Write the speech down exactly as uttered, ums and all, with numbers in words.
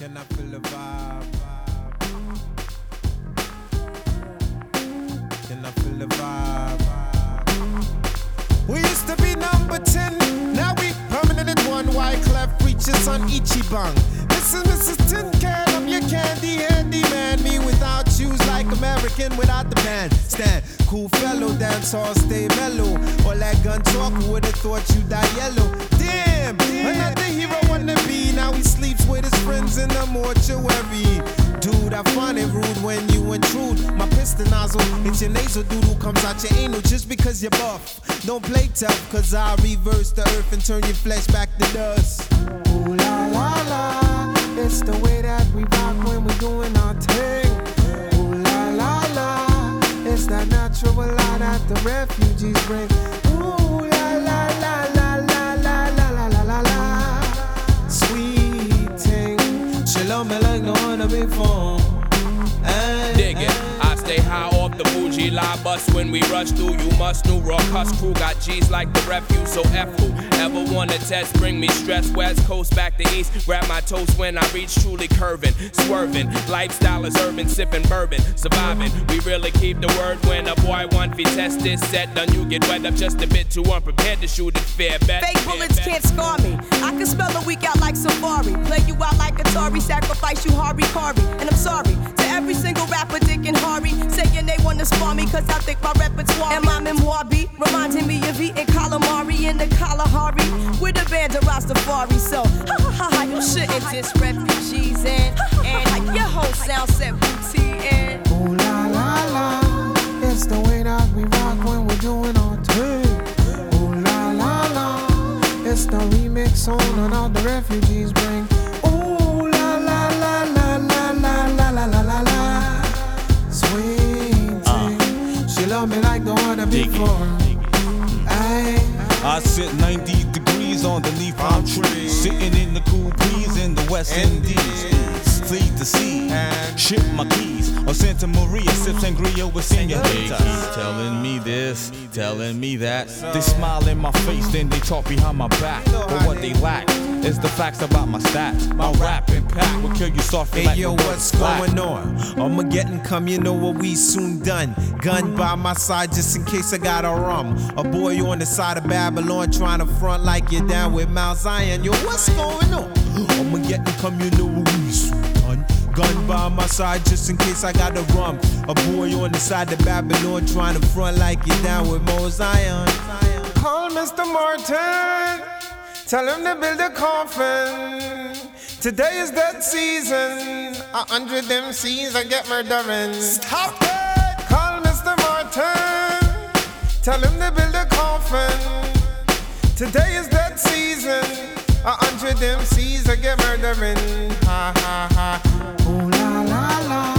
Can I feel the vibe? Can I feel the vibe? We used to be number ten, now we permanent at one. Wyclef preachers on Ichiban. This is Missus Tin Can, I'm your candy handy man. Me without shoes like American without the band. Stand, cool fellow, dance all, stay mellow. All that gun talk, who would've thought you die yellow? Damn, Damn. Another hero wanna be. Now he sleeps with his friends in the mortuary. Dude, I find it rude when you intrude. My piston nozzle, it's your nasal doodle comes out your anal just because you're buff. Don't play tough, cause I'll reverse the earth and turn your flesh back to dust. Ooh la la la, it's the way that we rock when we're doing our thing. Ooh la la la, it's that natural light that the refugees bring. Ooh la la la la la la la la la la la. Sweet thing, she love me like no other before. Ay, Dig it. ay. I stay high off the bougie line bus when we rush through. You must know raw cuss crew got G's like the refuse. So F who ever wanna test, bring me stress. West coast back to east, grab my toast when I reach truly curving, swerving. Lifestyle is urban, sipping bourbon, surviving. We really keep the word when a boy want to test this set. Done you get wet up just a bit too unprepared to shoot it fair bet. Fake bullets can't scar me. I can spell a week out like Safari. Play you out like Atari, sacrifice you Harvey Carvey. And I'm sorry to every single rapper, Dick and Harry, saying they wanna spar me cause I think my repertoire and my memoir beat reminding me of eating calamari in the Kalahari with a band of Rastafari. So ha ha ha ha, you shouldn't diss refugees and and your whole sound set booty and. Ooh la la la, it's the way that we rock when we're doing our thing. Ooh la la la, it's the remix on and all the refugees bring. Ooh la la la la la la la la la la la. Sweet thing, she love me like the one before. Ay, I sit ninety degrees underneath palm trees, sitting in the cool breeze in the West Indies. Fleet the sea, ship my keys on Santa Maria, sip sangria with senoritas. Keep telling me this, telling me that. They smile in my face, then they talk behind my back. But what they lack is the facts about my stats. My rap impact will kill you softly Hey like yo, the word what's black. going on? Armageddon come, you know what we soon done. Gun by my side just in case I got a rum. A boy on the side of Babylon trying to front like you're down with Mount Zion. Yo, what's going on? Armageddon come, you know what we soon done. Gun by my side just in case I got a rum. A boy on the side of Babylon trying to front like you're down with Mount Zion. call Mister Martin, tell him to build a coffin. Today is that season, a hundred M Cs I get murdering. Stop it! Call Mister Martin, tell him to build a coffin. Today is that season, a hundred M Cs I get murdering. Ha ha ha. Ooh la la la.